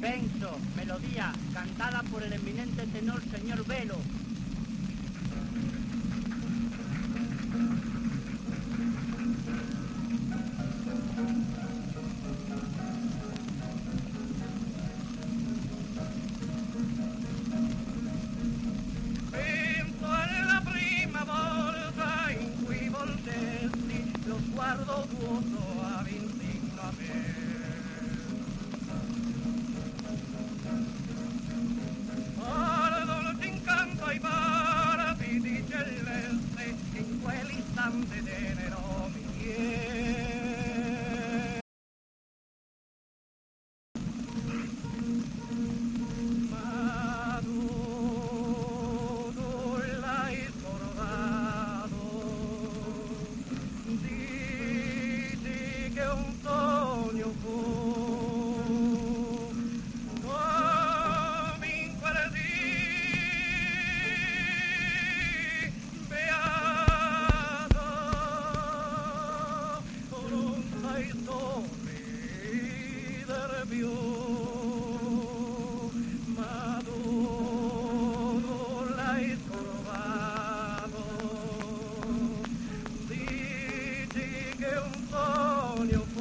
Penso, melodía, cantada por el eminente tenor señor Velo. Penso en la prima volta in cui voltesti lo sguardo vuoto a indigno a me. Ai baratiti celeste in quell'istante tenero mi chiede. Ma tu l'hai scordato, dici che un sogno fu. Ma tu l'hai scordato, dici che un sogno